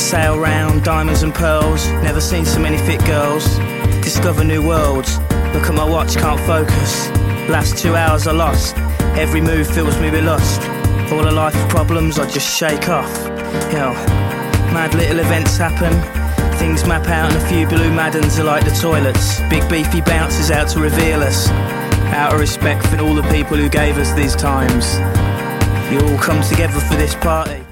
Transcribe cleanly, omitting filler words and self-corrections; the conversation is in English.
Sail round, diamonds and pearls. Never seen so many fit girls. Discover new worlds. Look at my watch, can't focus. Last 2 hours I lost. Every move fills me with lust. All the life problems I just shake off. Mad little events happen. Things map out and a few blue Maddens are like the toilets. Big beefy bouncers out to reveal us. Out of respect for all the people who gave us these times. You all come together for this party.